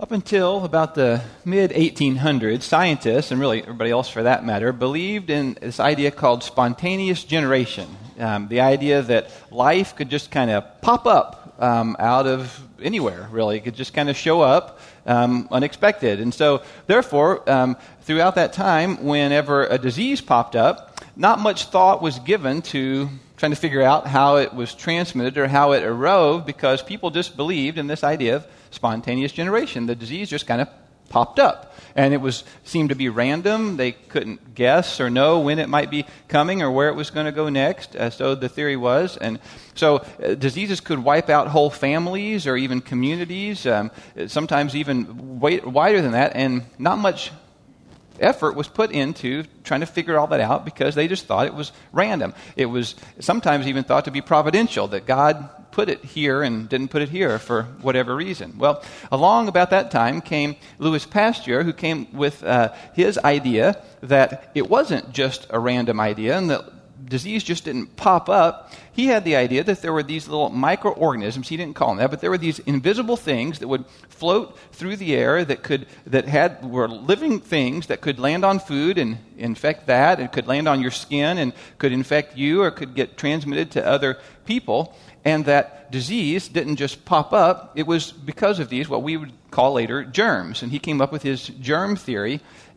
Up until about the mid-1800s, scientists, and really everybody else for that matter, believed in this idea called spontaneous generation. The idea that life could just kind of pop up out of anywhere, really. It could just kind of show up unexpected. And so, therefore, throughout that time, whenever a disease popped up, not much thought was given to trying to figure out how it was transmitted or how it arose, because people just believed in this idea of spontaneous generation. The disease just kind of popped up, and it seemed to be random. They couldn't guess or know when it might be coming or where it was going to go next. So the theory was, and so diseases could wipe out whole families or even communities, sometimes even wider than that, and not much effort was put into trying to figure all that out because they just thought it was random. It was sometimes even thought to be providential, that God put it here and didn't put it here for whatever reason. Well, along about that time came Louis Pasteur, who came with his idea that it wasn't just a random idea and that disease just didn't pop up. He had the idea that there were these little microorganisms, he didn't call them that, but there were these invisible things that would float through the air were living things that could land on food and infect that, and could land on your skin and could infect you or could get transmitted to other people. And that disease didn't just pop up, it was because of these, what we would call later germs. And he came up with his germ theory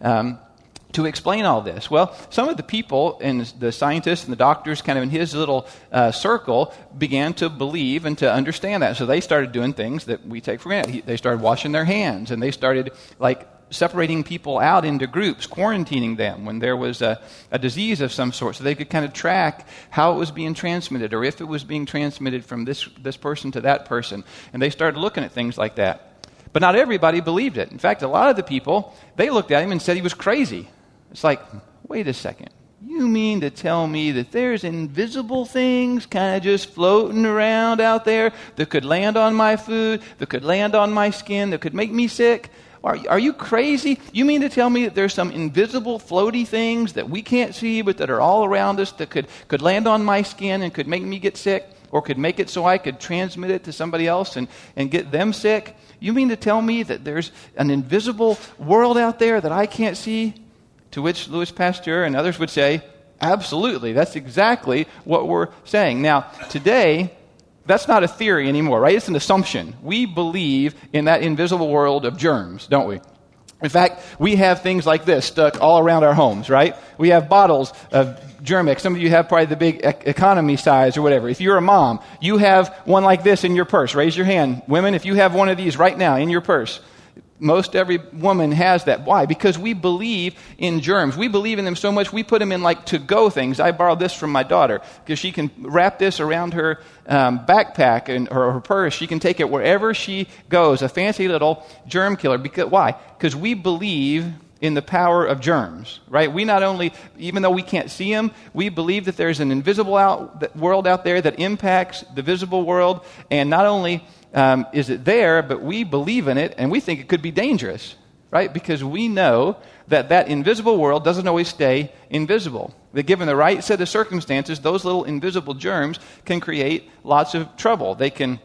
to explain all this. Well, some of the people, and the scientists and the doctors kind of in his little circle, began to believe and to understand that. So they started doing things that we take for granted. They started washing their hands, and they started separating people out into groups, quarantining them when there was a disease of some sort, so they could kind of track how it was being transmitted or if it was being transmitted from this person to that person. And they started looking at things like that. But not everybody believed it. In fact, a lot of the people, they looked at him and said he was crazy. It's like, wait a second. You mean to tell me that there's invisible things kind of just floating around out there that could land on my food, that could land on my skin, that could make me sick? Are you crazy? You mean to tell me that there's some invisible floaty things that we can't see but that are all around us that could land on my skin and could make me get sick, or could make it so I could transmit it to somebody else and get them sick? You mean to tell me that there's an invisible world out there that I can't see? To which Louis Pasteur and others would say, absolutely, that's exactly what we're saying. Now, today, that's not a theory anymore, right? It's an assumption. We believe in that invisible world of germs, don't we? In fact, we have things like this stuck all around our homes, right? We have bottles of Germ-X. Some of you have probably the big economy size or whatever. If you're a mom, you have one like this in your purse. Raise your hand. Women, if you have one of these right now in your purse. Most every woman has that. Why? Because we believe in germs. We believe in them so much, we put them in to-go things. I borrowed this from my daughter because she can wrap this around her backpack or her purse. She can take it wherever she goes. A fancy little germ killer. Why? Because we believe in the power of germs, right? We not only, even though we can't see them, we believe that there's an invisible world out there that impacts the visible world, and not only is it there, but we believe in it, and we think it could be dangerous, right? Because we know that invisible world doesn't always stay invisible. That given the right set of circumstances, those little invisible germs can create lots of trouble. They can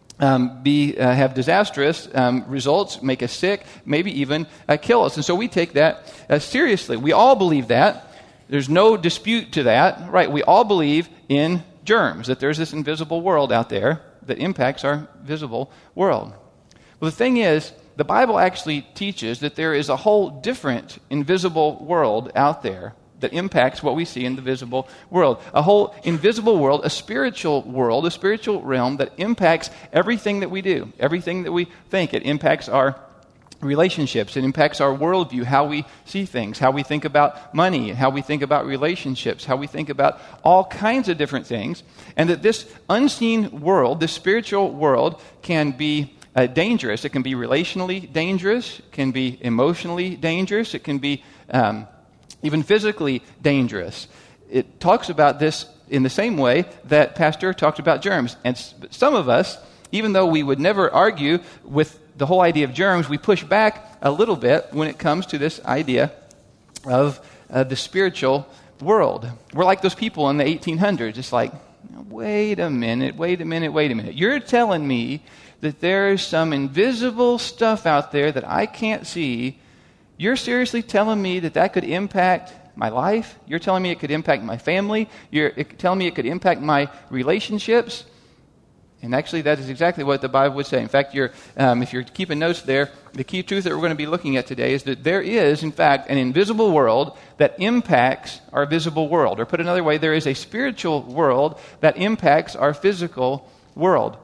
have disastrous results, make us sick, maybe even kill us. And so we take that seriously. We all believe that. There's no dispute to that, right? We all believe in germs, that there's this invisible world out there that impacts our visible world. Well, the thing is, the Bible actually teaches that there is a whole different invisible world out there that impacts what we see in the visible world. A whole invisible world, a spiritual world, a spiritual realm that impacts everything that we do, everything that we think. It impacts our relationships. It impacts our worldview, how we see things, how we think about money, how we think about relationships, how we think about all kinds of different things. And that this unseen world, this spiritual world, can be dangerous. It can be relationally dangerous. It can be emotionally dangerous. It can be even physically dangerous. It talks about this in the same way that Pasteur talked about germs. And some of us, even though we would never argue with the whole idea of germs, we push back a little bit when it comes to this idea of the spiritual world. We're like those people in the 1800s. It's like, wait a minute. You're telling me that there is some invisible stuff out there that I can't see, you're seriously telling me that that could impact my life? You're telling me it could impact my family? You're telling me it could impact my relationships? And actually, that is exactly what the Bible would say. In fact, if you're keeping notes there, the key truth that we're going to be looking at today is that there is, in fact, an invisible world that impacts our visible world. Or put another way, there is a spiritual world that impacts our physical world.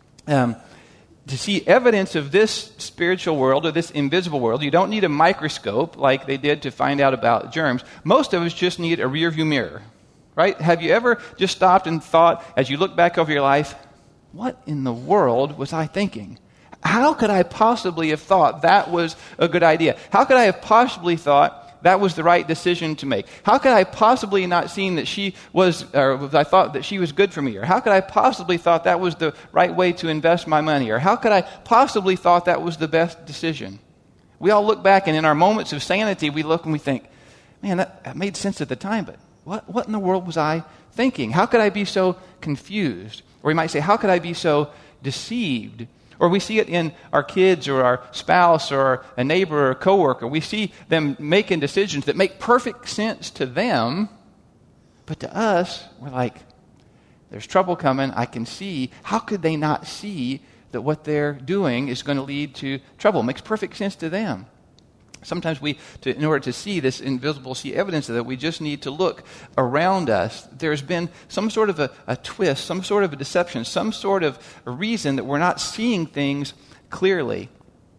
To see evidence of this spiritual world or this invisible world, you don't need a microscope like they did to find out about germs. Most of us just need a rearview mirror, right? Have you ever just stopped and thought, as you look back over your life, what in the world was I thinking? How could I possibly have thought that was a good idea? How could I have possibly thought that was the right decision to make? How could I possibly not seen that she was, or I thought that she was good for me? Or how could I possibly thought that was the right way to invest my money? Or how could I possibly thought that was the best decision? We all look back, and in our moments of sanity, we look and we think, man, that made sense at the time, but what in the world was I thinking? How could I be so confused? Or we might say, how could I be so deceived? Or we see it in our kids or our spouse or a neighbor or a coworker. We see them making decisions that make perfect sense to them, but to us, we're like, there's trouble coming. I can see. How could they not see that what they're doing is going to lead to trouble? It makes perfect sense to them. Sometimes in order to see this invisible, see evidence of that, we just need to look around us. There's been some sort of a twist, some sort of a deception, some sort of a reason that we're not seeing things clearly.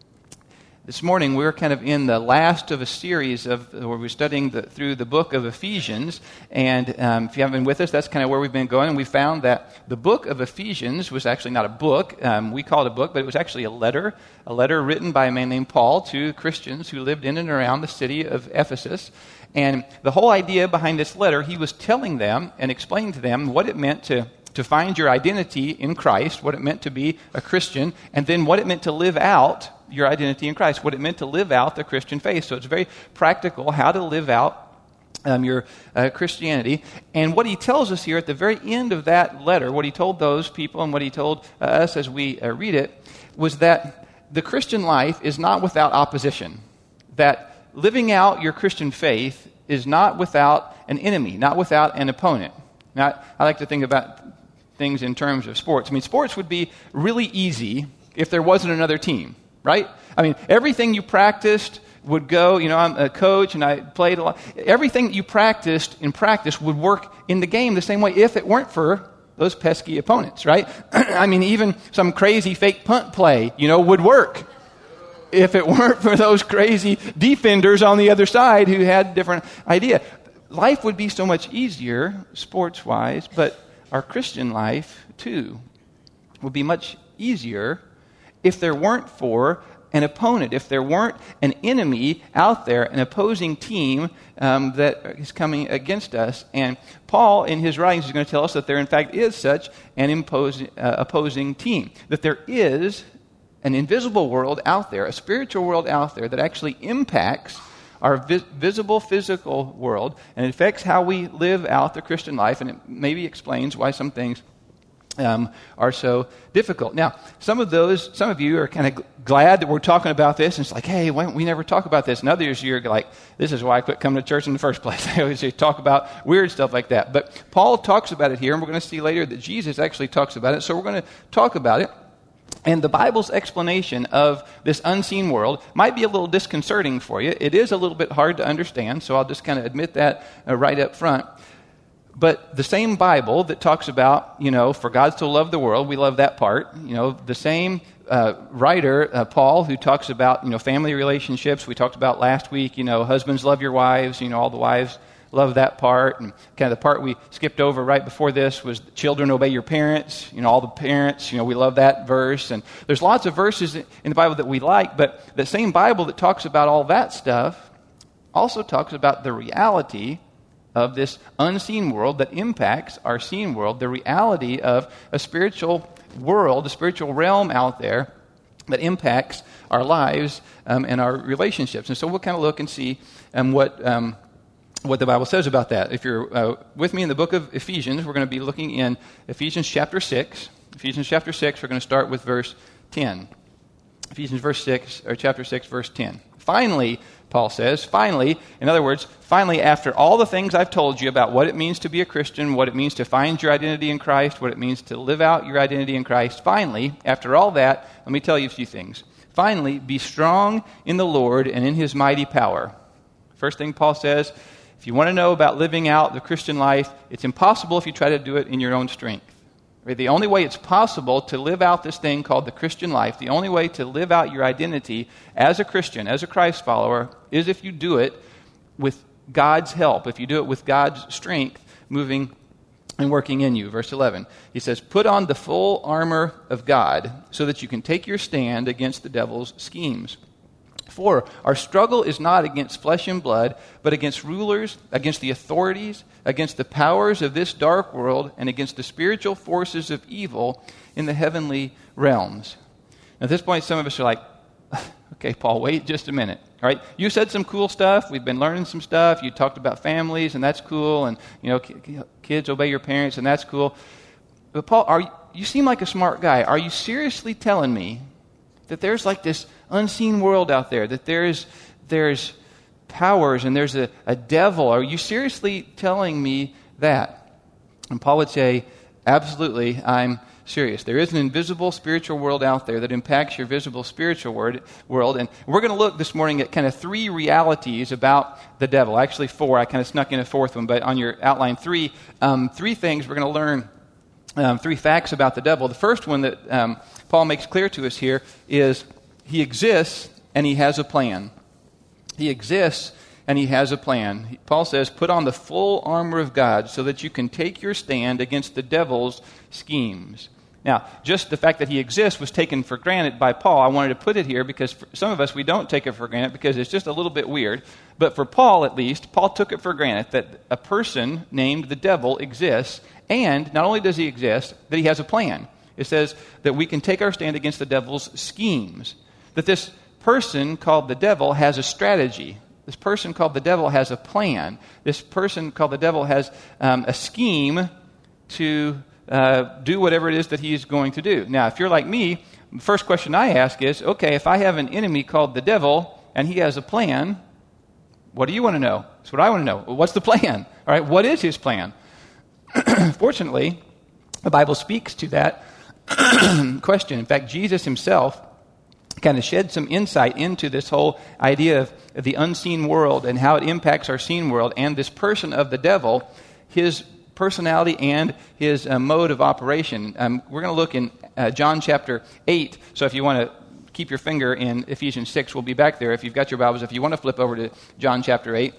This morning, we're kind of in the last of a series where we're studying through the book of Ephesians. And if you haven't been with us, that's kind of where we've been going. And we found that the book of Ephesians was actually not a book. We call it a book, but it was actually a letter written by a man named Paul to Christians who lived in and around the city of Ephesus. And the whole idea behind this letter, he was telling them and explaining to them what it meant to find your identity in Christ, what it meant to be a Christian, and then what it meant to live out your identity in Christ, what it meant to live out the Christian faith. So it's very practical how to live out your Christianity. And what he tells us here at the very end of that letter, what he told those people and what he told us as we read it, was that the Christian life is not without opposition, that living out your Christian faith is not without an enemy, not without an opponent. Now, I like to think about things in terms of sports. I mean, sports would be really easy if there wasn't another team, right? I mean, everything you practiced would go, I'm a coach and I played a lot. Everything you practiced in practice would work in the game the same way if it weren't for those pesky opponents, right? I mean, even some crazy fake punt play, would work if it weren't for those crazy defenders on the other side who had different idea. Life would be so much easier, sports-wise, but our Christian life, too, would be much easier if there weren't for an opponent, if there weren't an enemy out there, an opposing team that is coming against us. And Paul, in his writings, is going to tell us that there, in fact, is such an opposing team, that there is an invisible world out there, a spiritual world out there that actually impacts our visible physical world, and it affects how we live out the Christian life, and it maybe explains why some things are so difficult. Now, some of you are kind of glad that we're talking about this, and it's like, hey, why don't we never talk about this? And others, you're like, this is why I quit coming to church in the first place. I always talk about weird stuff like that. But Paul talks about it here, and we're going to see later that Jesus actually talks about it, so we're going to talk about it. And the Bible's explanation of this unseen world might be a little disconcerting for you. It is a little bit hard to understand, so I'll just kind of admit that right up front. But the same Bible that talks about, for God so loved the world, we love that part. The same writer, Paul, who talks about, family relationships. We talked about last week, husbands love your wives, all the wives love that part. And kind of the part we skipped over right before this was children obey your parents. All the parents, we love that verse. And there's lots of verses in the Bible that we like, but the same Bible that talks about all that stuff also talks about the reality of this unseen world that impacts our seen world, the reality of a spiritual world, a spiritual realm out there that impacts our lives and our relationships. And so we'll kind of look and see what the Bible says about that. If you're with me in the book of Ephesians, we're going to be looking in Ephesians chapter 6. Ephesians chapter 6, we're going to start with verse 10. Ephesians chapter 6, verse 10. Finally, Paul says, in other words, finally, after all the things I've told you about what it means to be a Christian, what it means to find your identity in Christ, what it means to live out your identity in Christ, finally, after all that, let me tell you a few things. Finally, be strong in the Lord and in His mighty power. First thing Paul says, if you want to know about living out the Christian life, it's impossible if you try to do it in your own strength. The only way it's possible to live out this thing called the Christian life, the only way to live out your identity as a Christian, as a Christ follower, is if you do it with God's help, if you do it with God's strength moving and working in you. Verse 11, he says, put on the full armor of God so that you can take your stand against the devil's schemes. For our struggle is not against flesh and blood, but against rulers, against the authorities, against the powers of this dark world, and against the spiritual forces of evil in the heavenly realms. Now, at this point, some of us are like, okay, Paul, wait just a minute. All right, you said some cool stuff. We've been learning some stuff. You talked about families, and that's cool. And, kids obey your parents, and that's cool. But Paul, you seem like a smart guy. Are you seriously telling me that there's like this unseen world out there, that there's powers and there's a devil? Are you seriously telling me that? And Paul would say, absolutely, I'm serious. There is an invisible spiritual world out there that impacts your visible spiritual world. And we're going to look this morning at kind of three realities about the devil. Actually, four. I kind of snuck in a fourth one, but on your outline, three things we're going to learn, three facts about the devil. The first one that Paul makes clear to us here is he exists and he has a plan. He exists and he has a plan. Paul says, put on the full armor of God so that you can take your stand against the devil's schemes. Now, just the fact that he exists was taken for granted by Paul. I wanted to put it here because for some of us, we don't take it for granted because it's just a little bit weird. But for Paul, at least, Paul took it for granted that a person named the devil exists, and not only does he exist, that he has a plan. It says that we can take our stand against the devil's schemes, that this person called the devil has a strategy. This person called the devil has a plan. This person called the devil has a scheme to do whatever it is that he's going to do. Now, if you're like me, the first question I ask is, okay, if I have an enemy called the devil and he has a plan, what do you want to know? That's what I want to know. Well, what's the plan? All right, what is his plan? Fortunately, the Bible speaks to that question. In fact, Jesus himself kind of shed some insight into this whole idea of the unseen world and how it impacts our seen world, and this person of the devil, his personality and his mode of operation. We're going to look in John chapter 8. So if you want to keep your finger in Ephesians 6, we'll be back there. If you've got your Bibles, if you want to flip over to John chapter 8.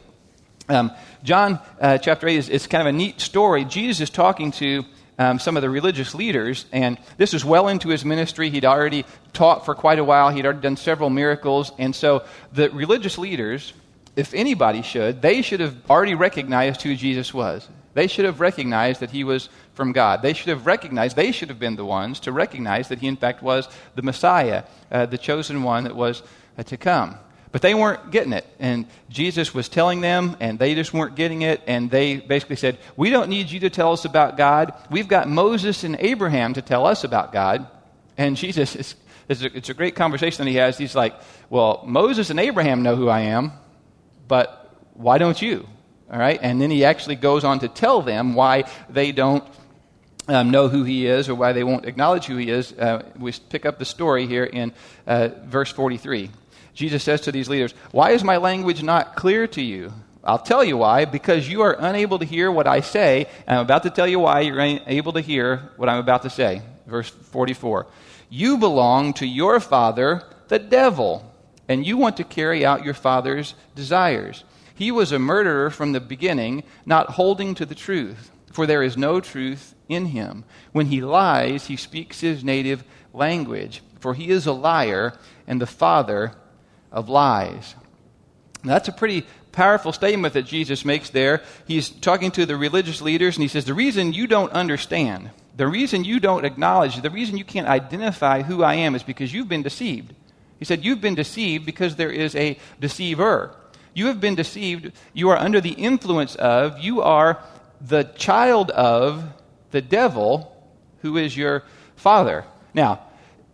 John chapter 8 is kind of a neat story. Jesus is talking to some of the religious leaders, and this is well into his ministry. He'd already taught for quite a while. He'd already done several miracles. And so the religious leaders, if anybody they should have already recognized who Jesus was. They should have recognized that he was from God. They should have been the ones to recognize that he in fact was the Messiah, the chosen one that was to come. But they weren't getting it. And Jesus was telling them, and they just weren't getting it. And they basically said, we don't need you to tell us about God. We've got Moses and Abraham to tell us about God. And Jesus, it's a great conversation that he has. He's like, well, Moses and Abraham know who I am, but why don't you? All right? And then he actually goes on to tell them why they don't know who he is, or why they won't acknowledge who he is. We pick up the story here in verse 43. Jesus says to these leaders, why is my language not clear to you? I'll tell you why, because you are unable to hear what I say, and I'm about to tell you why you're unable to hear what I'm about to say. Verse 44, you belong to your father, the devil, and you want to carry out your father's desires. He was a murderer from the beginning, not holding to the truth, for there is no truth in him. When he lies, he speaks his native language, for he is a liar and the father of lies. Now, that's a pretty powerful statement that Jesus makes there. He's talking to the religious leaders, and he says, the reason you don't understand, the reason you don't acknowledge, the reason you can't identify who I am is because you've been deceived. He said, you've been deceived because there is a deceiver. You have been deceived. You are under the influence of, you are the child of the devil, who is your father. Now,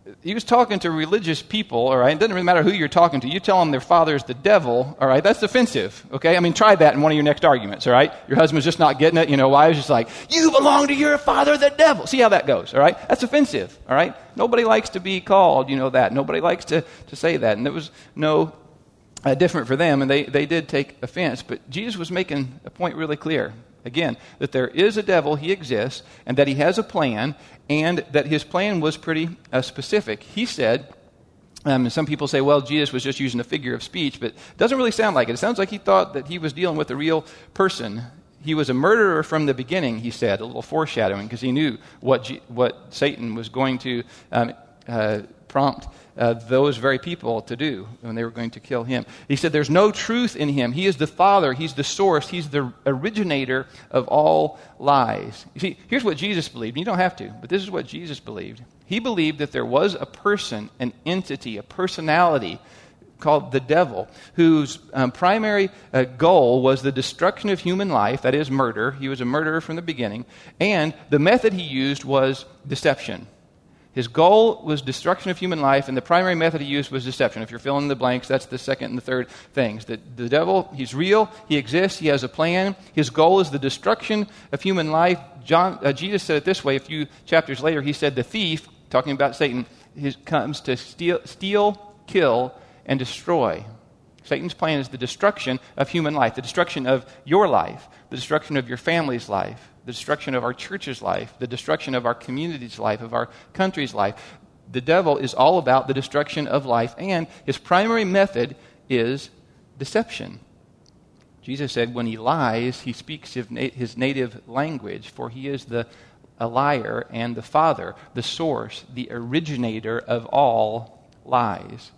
he was talking to religious people, all right? It doesn't really matter who you're talking to. You tell them their father is the devil, all right? That's offensive, okay? I mean, try that in one of your next arguments, all right? Your husband's just not getting it. Wife is just like, you belong to your father, the devil. See how that goes, all right? That's offensive, all right? Nobody likes to be called, that. Nobody likes to say that. And there was no different for them, and they did take offense. But Jesus was making a point really clear. Again, that there is a devil, he exists, and that he has a plan, and that his plan was pretty specific. He said, and some people say, well, Jesus was just using a figure of speech, but it doesn't really sound like it. It sounds like he thought that he was dealing with a real person. He was a murderer from the beginning, he said, a little foreshadowing, because he knew what Satan was going to prompt those very people to do when they were going to kill him. He said there's no truth in him. He is the Father. He's the source. He's the originator of all lies. You see, here's what Jesus believed. You don't have to, but this is what Jesus believed. He believed that there was a person, an entity, a personality called the devil, whose primary goal was the destruction of human life, that is murder. He was a murderer from the beginning, and the method he used was deception. His goal was destruction of human life, and the primary method he used was deception. If you're filling in the blanks, that's the second and the third things. The devil, he's real, he exists, he has a plan. His goal is the destruction of human life. Jesus said it this way a few chapters later. He said the thief, talking about Satan, comes to steal, kill, and destroy. Satan's plan is the destruction of human life, the destruction of your life, the destruction of your family's life, the destruction of our church's life, the destruction of our community's life, of our country's life. The devil is all about the destruction of life, and his primary method is deception. Jesus said when he lies, he speaks his native language, for he is a liar and the father, the source, the originator of all lies.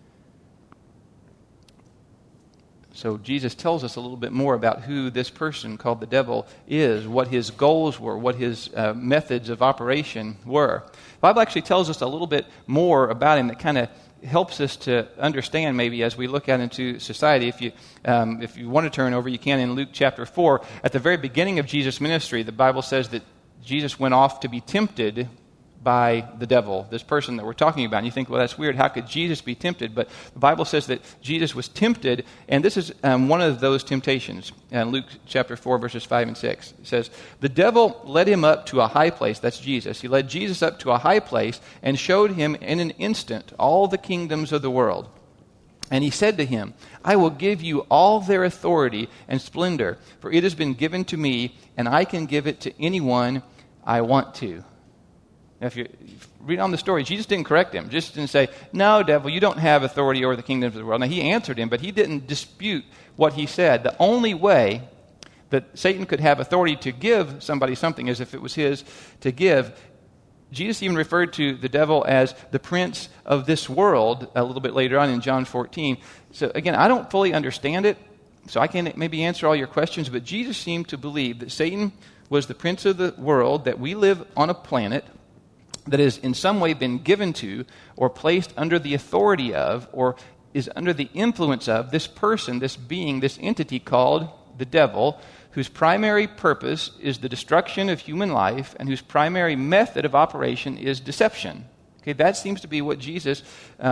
So Jesus tells us a little bit more about who this person called the devil is, what his goals were, what his methods of operation were. The Bible actually tells us a little bit more about him that kind of helps us to understand maybe as we look out into society. If you want to turn over, you can in Luke chapter 4. At the very beginning of Jesus' ministry, the Bible says that Jesus went off to be tempted by the devil, this person that we're talking about. And you think, well, that's weird. How could Jesus be tempted? But the Bible says that Jesus was tempted, and this is one of those temptations. Luke chapter 4, verses 5 and 6. It says, the devil led him up to a high place. That's Jesus. He led Jesus up to a high place and showed him in an instant all the kingdoms of the world. And he said to him, I will give you all their authority and splendor, for it has been given to me, and I can give it to anyone I want to. Now, if you read on the story, Jesus didn't correct him. Jesus didn't say, no, devil, you don't have authority over the kingdoms of the world. Now, he answered him, but he didn't dispute what he said. The only way that Satan could have authority to give somebody something is if it was his to give. Jesus even referred to the devil as the prince of this world a little bit later on in John 14. So, again, I don't fully understand it, so I can't maybe answer all your questions, but Jesus seemed to believe that Satan was the prince of the world, that we live on a planet that has in some way been given to or placed under the authority of or is under the influence of this person, this being, this entity called the devil, whose primary purpose is the destruction of human life and whose primary method of operation is deception. Okay, that seems to be what Jesus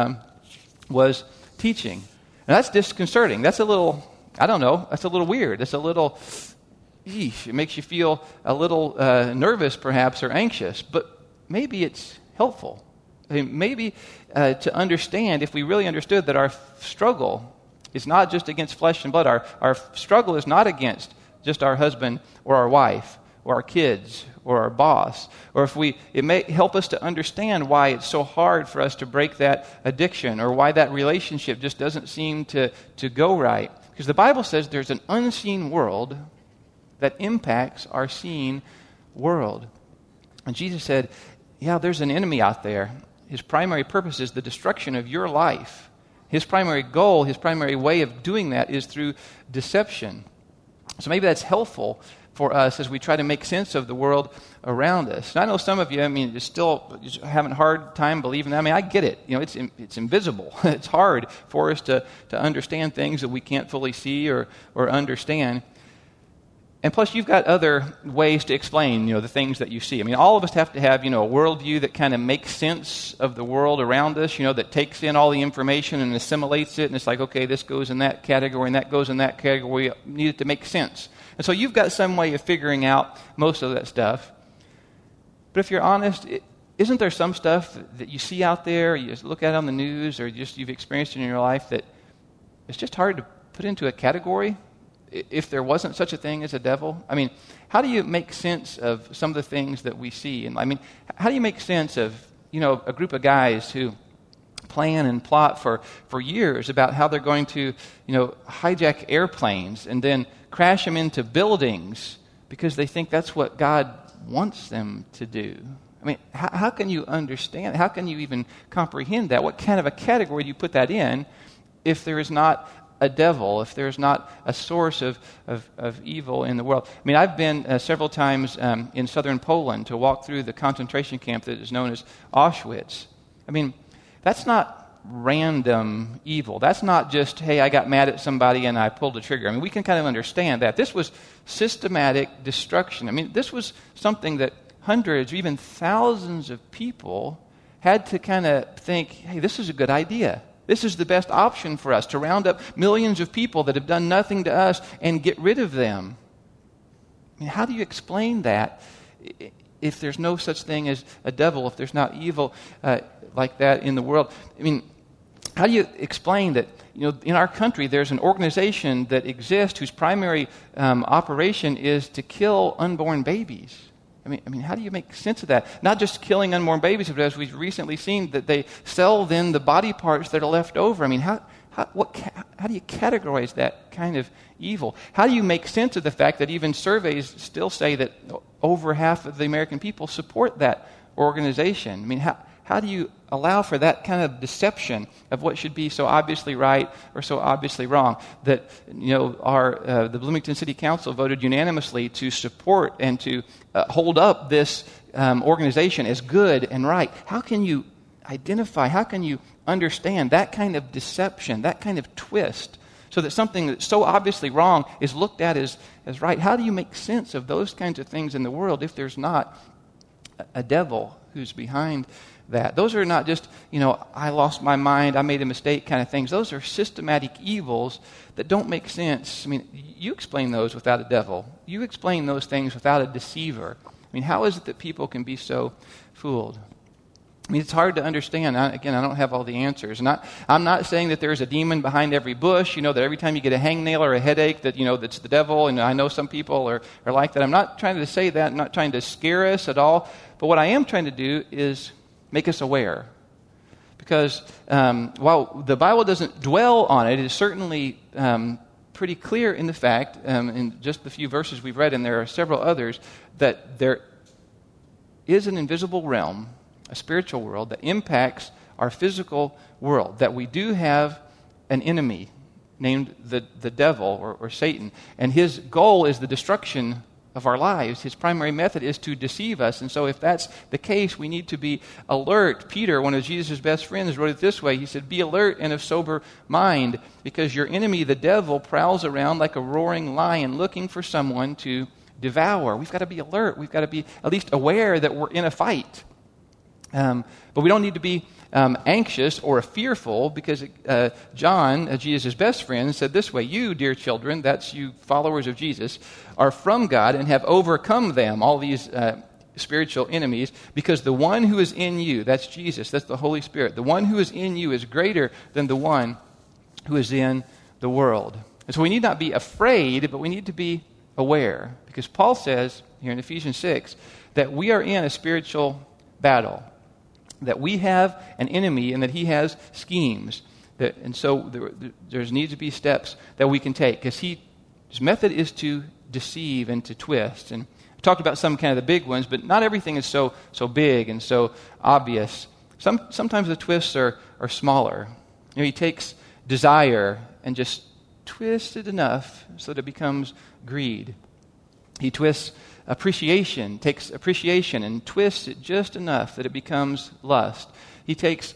was teaching. And that's disconcerting. That's a little, I don't know, that's a little weird. That's a little, it makes you feel a little nervous perhaps or anxious, but maybe it's helpful. I mean, maybe to understand, if we really understood that our struggle is not just against flesh and blood, our struggle is not against just our husband or our wife or our kids or our boss, or it may help us to understand why it's so hard for us to break that addiction or why that relationship just doesn't seem to go right. Because the Bible says there's an unseen world that impacts our seen world. And Jesus said, yeah, there's an enemy out there. His primary purpose is the destruction of your life. His primary goal, his primary way of doing that is through deception. So maybe that's helpful for us as we try to make sense of the world around us. And I know some of you, you're still having a hard time believing that. I get it. It's invisible. It's hard for us to understand things that we can't fully see or understand. And plus, you've got other ways to explain, the things that you see. I mean, all of us have to have, a worldview that kind of makes sense of the world around us, that takes in all the information and assimilates it. And it's like, okay, this goes in that category and that goes in that category. We need it to make sense. And so you've got some way of figuring out most of that stuff. But if you're honest, isn't there some stuff that you see out there, you just look at on the news, or just you've experienced in your life that it's just hard to put into a category? If there wasn't such a thing as a devil? I mean, how do you make sense of some of the things that we see? And I mean, how do you make sense of, a group of guys who plan and plot for years about how they're going to, hijack airplanes and then crash them into buildings because they think that's what God wants them to do? I mean, how can you understand? How can you even comprehend that? What kind of a category do you put that in if there is not a devil, if there's not a source of evil in the world? I mean, I've been several times in southern Poland to walk through the concentration camp that is known as Auschwitz. I mean, that's not random evil. That's not just, hey, I got mad at somebody and I pulled the trigger. I mean, we can kind of understand that. This was systematic destruction. I mean, this was something that hundreds or even thousands of people had to kind of think, hey, this is a good idea. This is the best option for us, to round up millions of people that have done nothing to us and get rid of them. I mean, how do you explain that if there's no such thing as a devil, if there's not evil like that in the world? I mean, how do you explain that, in our country there's an organization that exists whose primary operation is to kill unborn babies? I mean, how do you make sense of that? Not just killing unborn babies, but as we've recently seen, that they sell then the body parts that are left over. I mean, how do you categorize that kind of evil? How do you make sense of the fact that even surveys still say that over half of the American people support that organization? I mean, how do you allow for that kind of deception of what should be so obviously right or so obviously wrong? That, the Bloomington City Council voted unanimously to support and to hold up this organization as good and right. How can you identify, how can you understand that kind of deception, that kind of twist, so that something that's so obviously wrong is looked at as right? How do you make sense of those kinds of things in the world if there's not a devil who's behind that? Those are not just, I lost my mind, I made a mistake kind of things. Those are systematic evils that don't make sense. I mean, you explain those without a devil. You explain those things without a deceiver. I mean, how is it that people can be so fooled? I mean, it's hard to understand. Again, I don't have all the answers. I'm not saying that there's a demon behind every bush, that every time you get a hangnail or a headache that, that's the devil, and I know some people are like that. I'm not trying to say that. I'm not trying to scare us at all. But what I am trying to do is make us aware. Because while the Bible doesn't dwell on it, it is certainly pretty clear in the fact, in just the few verses we've read, and there are several others, that there is an invisible realm, a spiritual world, that impacts our physical world, that we do have an enemy named the devil or Satan, and his goal is the destruction of our lives. His primary method is to deceive us. And so if that's the case, we need to be alert. Peter, one of Jesus' best friends, wrote it this way. He said, "Be alert and of sober mind, because your enemy, the devil, prowls around like a roaring lion looking for someone to devour." We've got to be alert. We've got to be at least aware that we're in a fight. But we don't need to be anxious or fearful, because John, Jesus' best friend, said this way: "You, dear children," that's you followers of Jesus, "are from God and have overcome them," all these spiritual enemies, "because the one who is in you," that's Jesus, that's the Holy Spirit, "the one who is in you is greater than the one who is in the world." And so we need not be afraid, but we need to be aware, because Paul says here in Ephesians 6 that we are in a spiritual battle, that we have an enemy and that he has schemes. And so there needs to be steps that we can take, because his method is to deceive and to twist. And I talked about some kind of the big ones, but not everything is so big and so obvious. Sometimes the twists are smaller. He takes desire and just twists it enough so that it becomes greed. He twists appreciation, takes appreciation and twists it just enough that it becomes lust. He takes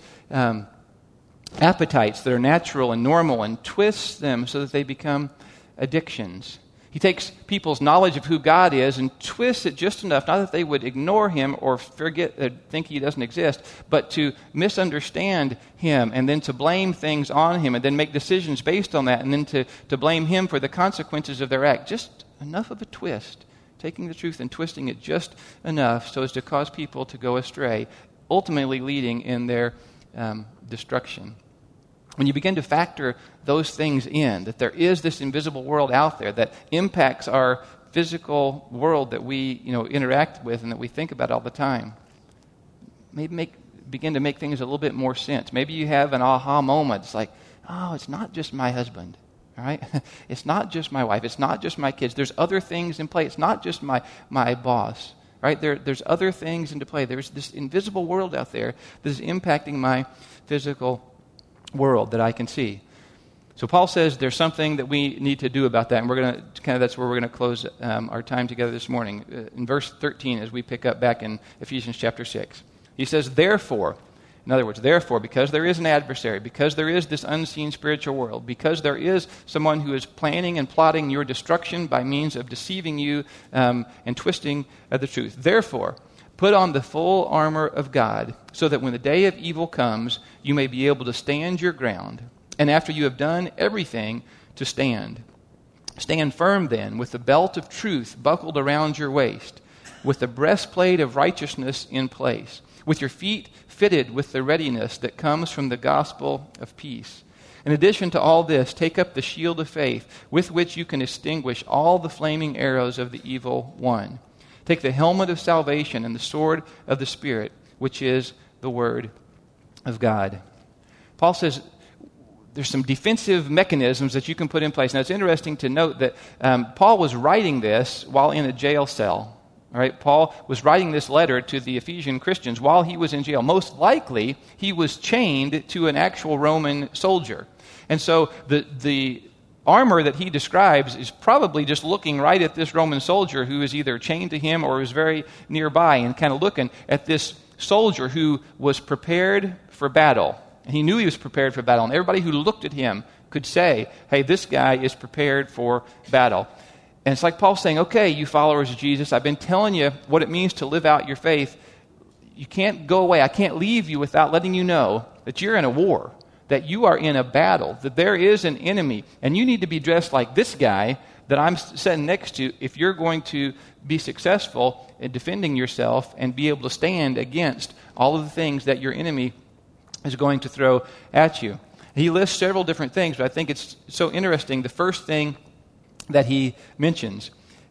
appetites that are natural and normal and twists them so that they become addictions. He takes people's knowledge of who God is and twists it just enough, not that they would ignore him or think he doesn't exist, but to misunderstand him and then to blame things on him and then make decisions based on that and then to blame him for the consequences of their act. Just enough of a twist, taking the truth and twisting it just enough so as to cause people to go astray, ultimately leading in their destruction. When you begin to factor those things in, that there is this invisible world out there that impacts our physical world that we interact with and that we think about all the time, maybe begin to make things a little bit more sense. Maybe you have an aha moment. It's like, oh, it's not just my husband, all right? It's not just my wife. It's not just my kids. There's other things in play. It's not just my boss, right? There's other things into play. There's this invisible world out there that is impacting my physical world that I can see. So Paul says there's something that we need to do about that, and we're going to that's where we're going to close our time together this morning. In verse 13, as we pick up back in Ephesians chapter 6, he says, therefore, in other words, therefore, because there is an adversary, because there is this unseen spiritual world, because there is someone who is planning and plotting your destruction by means of deceiving you and twisting the truth. Therefore, put on the full armor of God, so that when the day of evil comes, you may be able to stand your ground. And after you have done everything, to stand. Stand firm then, with the belt of truth buckled around your waist, with the breastplate of righteousness in place, with your feet fitted with the readiness that comes from the gospel of peace. In addition to all this, take up the shield of faith, with which you can extinguish all the flaming arrows of the evil one. Take the helmet of salvation and the sword of the Spirit, which is the Word of God. Paul says there's some defensive mechanisms that you can put in place. Now, it's interesting to note that Paul was writing this while in a jail cell. All right, Paul was writing this letter to the Ephesian Christians while he was in jail. Most likely, he was chained to an actual Roman soldier. And so the armor that he describes is probably just looking right at this Roman soldier who is either chained to him or is very nearby and kind of looking at this soldier who was prepared for battle. And he knew he was prepared for battle. And everybody who looked at him could say, hey, this guy is prepared for battle. And it's like Paul saying, okay, you followers of Jesus, I've been telling you what it means to live out your faith. You can't go away. I can't leave you without letting you know that you're in a war, that you are in a battle, that there is an enemy, and you need to be dressed like this guy that I'm sitting next to if you're going to be successful in defending yourself and be able to stand against all of the things that your enemy is going to throw at you. He lists several different things, but I think it's so interesting. The first thing that he mentions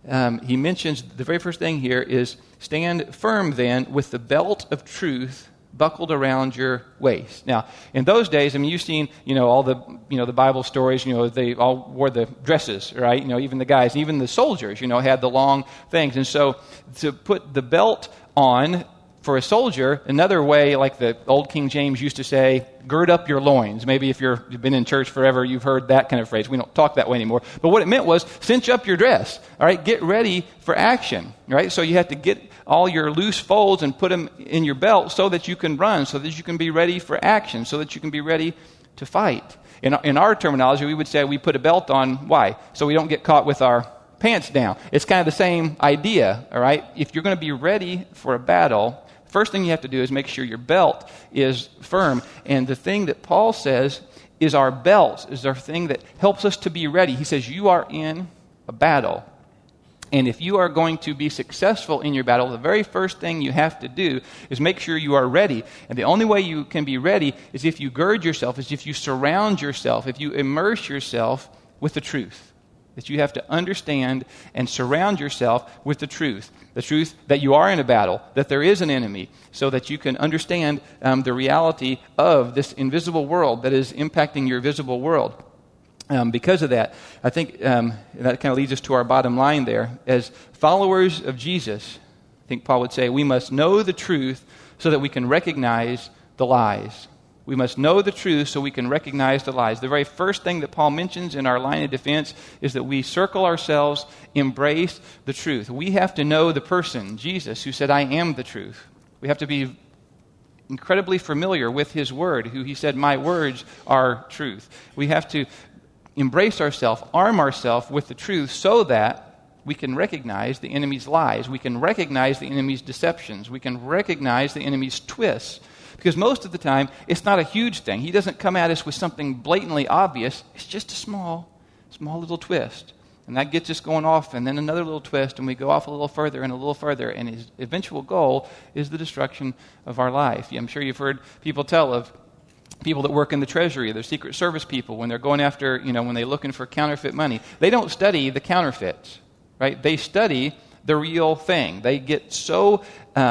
the very first thing here is stand firm then with the belt of truth buckled around your waist. Now, in those days, I mean, you've seen, all the, the Bible stories, they all wore the dresses, right? Even the guys, even the soldiers, had the long things. And so to put the belt on for a soldier, another way, like the old King James used to say, gird up your loins. Maybe if you've been in church forever, you've heard that kind of phrase. We don't talk that way anymore. But what it meant was cinch up your dress. All right, get ready for action. Right, so you have to get all your loose folds and put them in your belt so that you can run, so that you can be ready for action, so that you can be ready to fight. In our terminology, we would say we put a belt on. Why? So we don't get caught with our pants down. It's kind of the same idea. All right, if you're going to be ready for a battle, first thing you have to do is make sure your belt is firm. And the thing that Paul says is our belt is our thing that helps us to be ready. He says you are in a battle. And if you are going to be successful in your battle, the very first thing you have to do is make sure you are ready. And the only way you can be ready is if you gird yourself, is if you surround yourself, if you immerse yourself with the truth. That you have to understand and surround yourself with the truth that you are in a battle, that there is an enemy, so that you can understand the reality of this invisible world that is impacting your visible world. Because of that, I think that kind of leads us to our bottom line there. As followers of Jesus, I think Paul would say, we must know the truth so that we can recognize the lies. We must know the truth so we can recognize the lies. The very first thing that Paul mentions in our line of defense is that we circle ourselves, embrace the truth. We have to know the person, Jesus, who said, I am the truth. We have to be incredibly familiar with his word, who he said, my words are truth. We have to embrace ourselves, arm ourselves with the truth so that we can recognize the enemy's lies. We can recognize the enemy's deceptions. We can recognize the enemy's twists. Because most of the time, it's not a huge thing. He doesn't come at us with something blatantly obvious. It's just a small little twist. And that gets us going off, and then another little twist, and we go off a little further and a little further. And his eventual goal is the destruction of our life. I'm sure you've heard people tell of people that work in the Treasury, they're Secret Service people, when they're going after, when they're looking for counterfeit money. They don't study the counterfeits, right? They study the real thing. They get so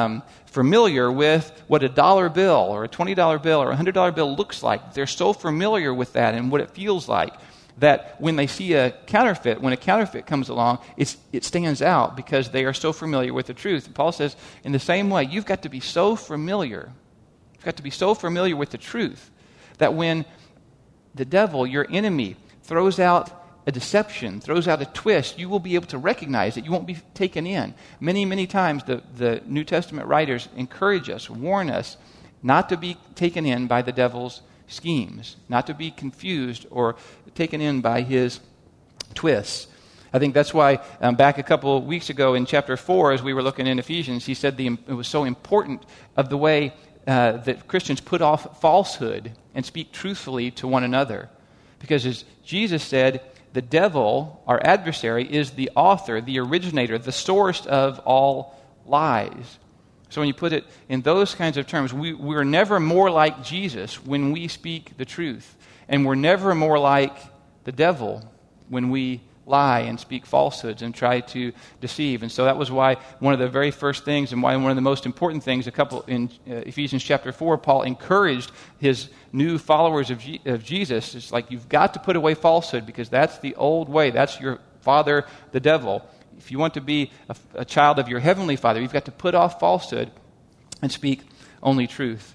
familiar with what a dollar bill or a $20 bill or a $100 bill looks like. They're so familiar with that and what it feels like that when they see when a counterfeit comes along, it stands out because they are so familiar with the truth. And Paul says, in the same way, you've got to be so familiar. You've got to be so familiar with the truth that when the devil, your enemy, throws out a deception, throws out a twist, you will be able to recognize it. You won't be taken in. Many, many times the New Testament writers encourage us, warn us, not to be taken in by the devil's schemes, not to be confused or taken in by his twists. I think that's why back a couple of weeks ago in chapter 4, as we were looking in Ephesians, he said it was so important of the way that Christians put off falsehood and speak truthfully to one another. Because as Jesus said, the devil, our adversary, is the author, the originator, the source of all lies. So when you put it in those kinds of terms, we're never more like Jesus when we speak the truth. And we're never more like the devil when we lie and speak falsehoods and try to deceive. And so that was why one of the very first things and why one of the most important things in Ephesians chapter 4, Paul encouraged his new followers of Jesus. It's like, you've got to put away falsehood because that's the old way. That's your father, the devil. If you want to be a child of your heavenly Father, you've got to put off falsehood and speak only truth.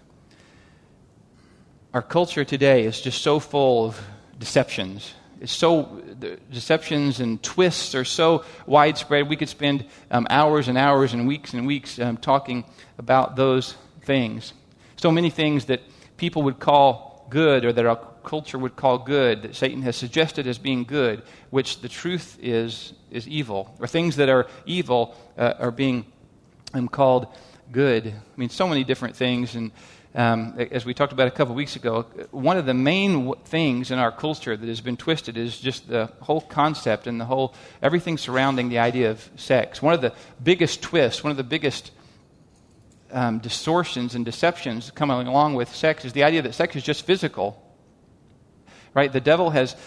Our culture today is just so full of deceptions. The deceptions and twists are so widespread. We could spend hours and hours and weeks talking about those things. So many things that people would call good, or that our culture would call good, that Satan has suggested as being good, which the truth is evil. Or things that are evil are being called good. I mean, so many different things. And as we talked about a couple of weeks ago, one of the main things in our culture that has been twisted is just the whole concept and everything surrounding the idea of sex. One of the biggest twists, one of the biggest distortions and deceptions coming along with sex is the idea that sex is just physical. Right? The devil has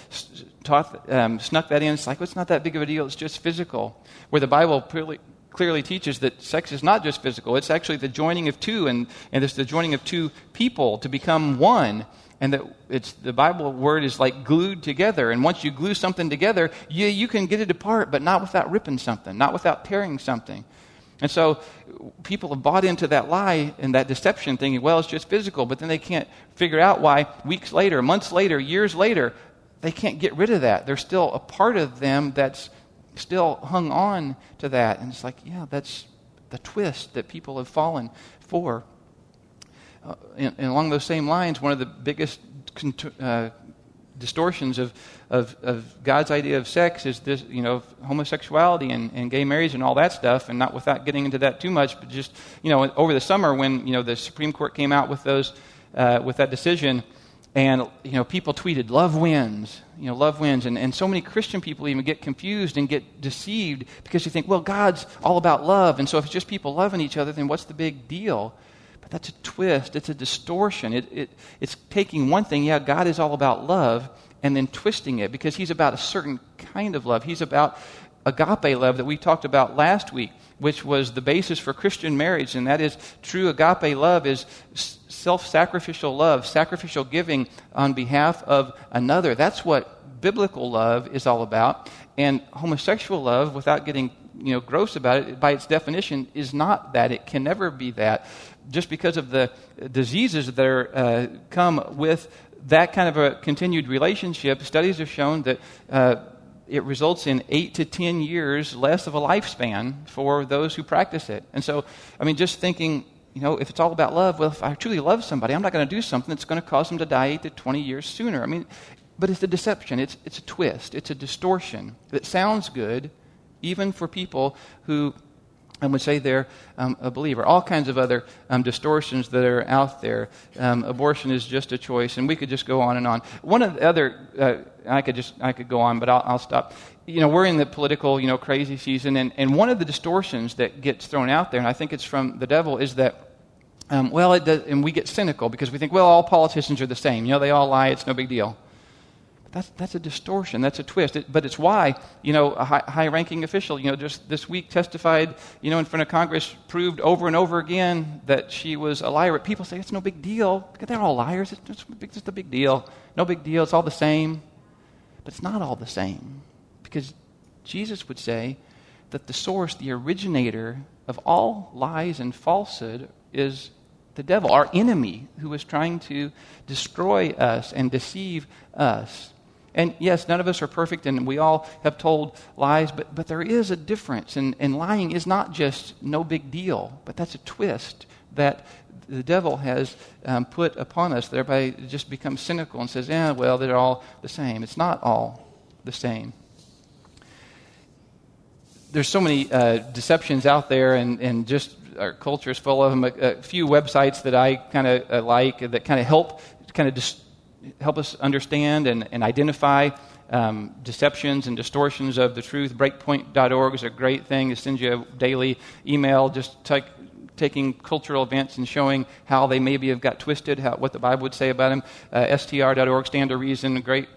snuck that in. It's like, well, it's not that big of a deal. It's just physical. Where the Bible clearly teaches that sex is not just physical. It's actually the joining of two, and it's the joining of two people to become one. And that the Bible word is like glued together. And once you glue something together, you can get it apart, but not without ripping something, not without tearing something. And so people have bought into that lie and that deception, thinking, well, it's just physical. But then they can't figure out why weeks later, months later, years later, they can't get rid of that. There's still a part of them that's still hung on to that. And it's like, yeah, that's the twist that people have fallen for. And along those same lines, one of the biggest distortions of God's idea of sex is this, homosexuality and gay marriage and all that stuff, and not without getting into that too much, but just, over the summer when, the Supreme Court came out with with that decision, and, people tweeted, love wins, love wins, and so many Christian people even get confused and get deceived because you think, well, God's all about love, and so if it's just people loving each other, then what's the big deal? But that's a twist. It's a distortion. It's taking one thing, God is all about love, and then twisting it because he's about a certain kind of love. He's about agape love that we talked about last week, which was the basis for Christian marriage, and that is true agape love is self-sacrificial love, sacrificial giving on behalf of another. That's what biblical love is all about. And homosexual love, without getting gross about it, by its definition, is not that. It can never be that. Just because of the diseases that come with that kind of a continued relationship, studies have shown that it results in 8 to 10 years less of a lifespan for those who practice it. And so, just thinking, if it's all about love, well, if I truly love somebody, I'm not going to do something that's going to cause them to die 8 to 20 years sooner. But it's a deception. It's a twist. It's a distortion that sounds good, even for people who I would say they're a believer. All kinds of other distortions that are out there. Abortion is just a choice, and we could just go on and on. One of the other, I could go on, but I'll stop. We're in the political, crazy season, and one of the distortions that gets thrown out there, and I think it's from the devil, is that, it does, and we get cynical because we think, all politicians are the same. They all lie. It's no big deal. That's a distortion. That's a twist. But it's why, a high-ranking official, just this week testified, in front of Congress, proved over and over again that she was a liar. But people say it's no big deal. They're all liars. It's just a big deal. No big deal. It's all the same. But it's not all the same. Because Jesus would say that the source, the originator of all lies and falsehood is the devil, our enemy, who is trying to destroy us and deceive us. And yes, none of us are perfect, and we all have told lies, but there is a difference. And lying is not just no big deal, but that's a twist that the devil has put upon us, that everybody just becomes cynical and says, they're all the same. It's not all the same. There's so many deceptions out there, and just our culture is full of them. A few websites that I kind of like that kind of help us understand and identify deceptions and distortions of the truth. Breakpoint.org is a great thing. It sends you a daily email just taking cultural events and showing how they maybe have got twisted, what the Bible would say about them. STR.org, Stand to Reason,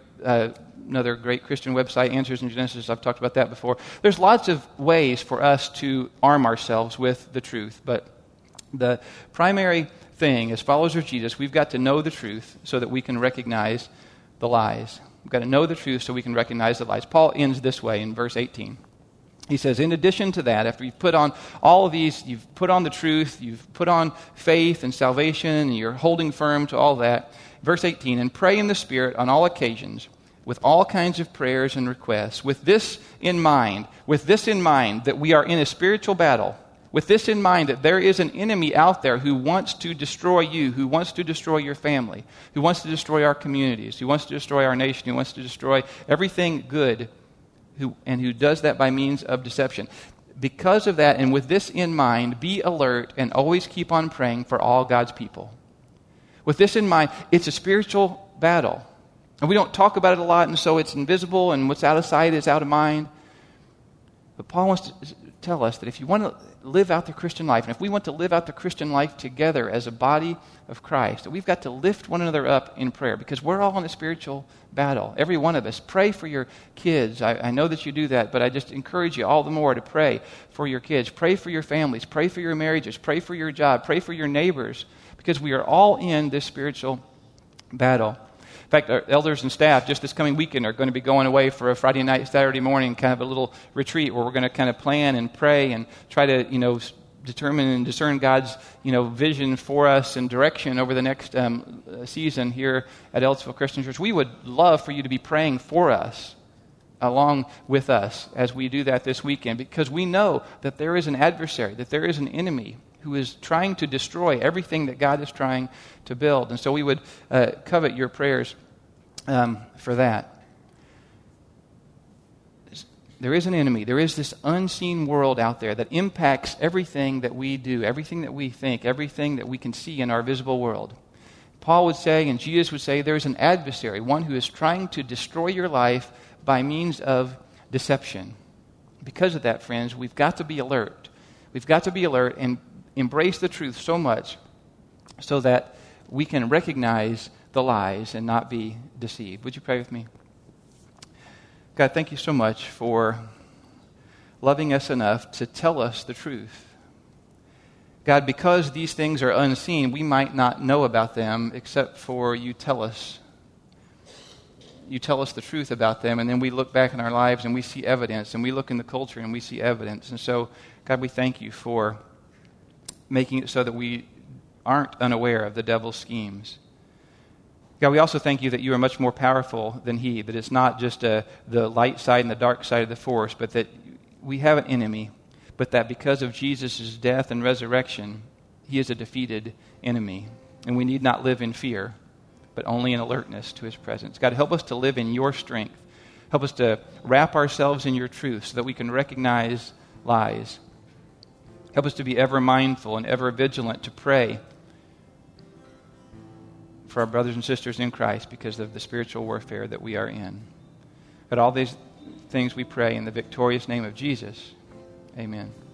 another great Christian website. Answers in Genesis, I've talked about that before. There's lots of ways for us to arm ourselves with the truth, but the primary thing as followers of Jesus, we've got to know the truth so that we can recognize the lies. We've got to know the truth so we can recognize the lies. Paul ends this way in verse 18. He says, in addition to that, after you've put on all of these, you've put on the truth, you've put on faith and salvation, and you're holding firm to all that. Verse 18, and pray in the Spirit on all occasions, with all kinds of prayers and requests, with this in mind, that we are in a spiritual battle, with this in mind that there is an enemy out there who wants to destroy you, who wants to destroy your family, who wants to destroy our communities, who wants to destroy our nation, who wants to destroy everything good, who does that by means of deception. Because of that, and with this in mind, be alert and always keep on praying for all God's people. With this in mind, it's a spiritual battle. And we don't talk about it a lot, and so it's invisible, and what's out of sight is out of mind. But Paul wants to tell us that if you want to live out the Christian life, and if we want to live out the Christian life together as a body of Christ, that we've got to lift one another up in prayer, because we're all in a spiritual battle. Every one of us. Pray for your kids. I know that you do that, but I just encourage you all the more to pray for your kids. Pray for your families. Pray for your marriages. Pray for your job. Pray for your neighbors, because we are all in this spiritual battle. In fact, our elders and staff just this coming weekend are going to be going away for a Friday night, Saturday morning, kind of a little retreat where we're going to kind of plan and pray and try to, determine and discern God's, vision for us and direction over the next season here at Ellisville Christian Church. We would love for you to be praying for us, along with us, as we do that this weekend, because we know that there is an adversary, that there is an enemy who is trying to destroy everything that God is trying to build. And so we would covet your prayers for that. There is an enemy. There is this unseen world out there that impacts everything that we do, everything that we think, everything that we can see in our visible world. Paul would say, and Jesus would say, there's an adversary, one who is trying to destroy your life by means of deception. Because of that, friends, we've got to be alert. We've got to be alert and embrace the truth so much so that we can recognize the lies and not be deceived. Would you pray with me? God, thank you so much for loving us enough to tell us the truth. God, because these things are unseen, we might not know about them except for you tell us. You tell us the truth about them, and then we look back in our lives and we see evidence, and we look in the culture and we see evidence. And so, God, we thank you for making it so that we aren't unaware of the devil's schemes. God, we also thank you that you are much more powerful than he, that it's not just the light side and the dark side of the force, but that we have an enemy, but that because of Jesus' death and resurrection, he is a defeated enemy, and we need not live in fear. but only in alertness to his presence. God, help us to live in your strength. Help us to wrap ourselves in your truth so that we can recognize lies. Help us to be ever mindful and ever vigilant to pray for our brothers and sisters in Christ because of the spiritual warfare that we are in. But all these things we pray in the victorious name of Jesus. Amen.